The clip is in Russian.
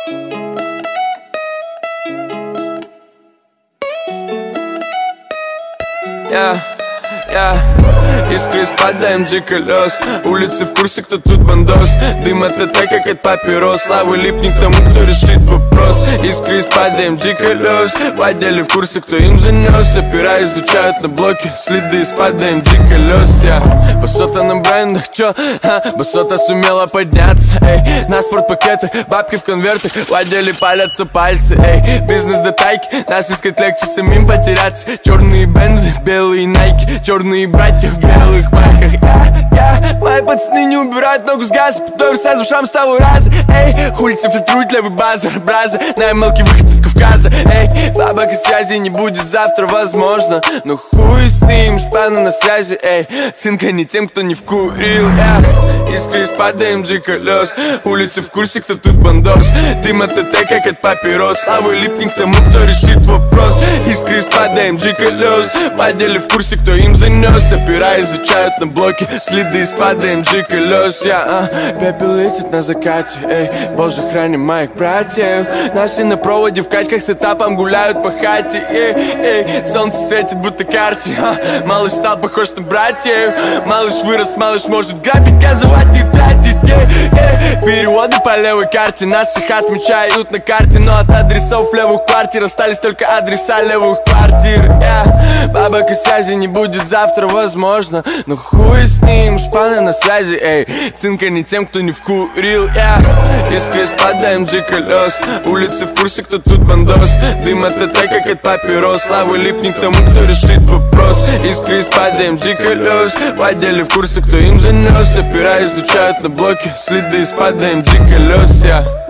Искры спадаем G-колес. Улицы в курсе, кто тут бандос. Дым от ТТ, как от папирос. Слава липни к тому, кто решит вопрос. Искры спадаем G-колес. В отделе в курсе, кто им занес. Опера изучают на блоке следы. Спадаем G-колес. Басота на брендах, чё? Басота сумела подняться. На спортпакеты, бабки в конвертах. В отделе палятся пальцы. Бизнес до тайки, нас искать легче самим потеряться. Черные бензы, белые найки. Черные братья в белых майках. Мои пацаны не убирают ногу с газа. Потом сразу в шам с того раза. Улицы фильтруют левый базар. Браза, на мелкий выход из Кавказа. Бабок и связи не будет завтра, возможно. Но хуй с ним, шпана на связи. Цинка не тем, кто не вкурил. Искры спадаем G-колес. Улицы в курсе, кто тут бандос. Дым от ТТ, как от папирос. Слава липни к тому, кто решит вопрос. Искры спадаем G-колес. В отделе в курсе, кто им занес. Опера изучают на блоке следы. Спадаем G-колес. Пепел летит на закате. Боже, храни моих братьев. Наши на проводе в качках с этапом гуляют по хате. Солнце светит, будто карте. Малыш стал похож на братьев. Малыш вырос, малыш может грабить, газовать и тратить. Переводы по левой карте. Наших отмечают на карте. Но от адресов левых квартир остались только адреса левых квартир. Бабок и связи не будет завтра, возможно. Но хуй с ним, шпана на связи. Цинка не тем, кто не вкурил. Искры спадаем G-колес. Улицы в курсе, кто тут бандос. Дым от ТТ, как от папирос. Слава липни к тому, кто решит вопрос. Искры спадаем G-колес. В отделе в курсе, кто им занес. Опера изучают на блоке следы. Спадаем G-колес.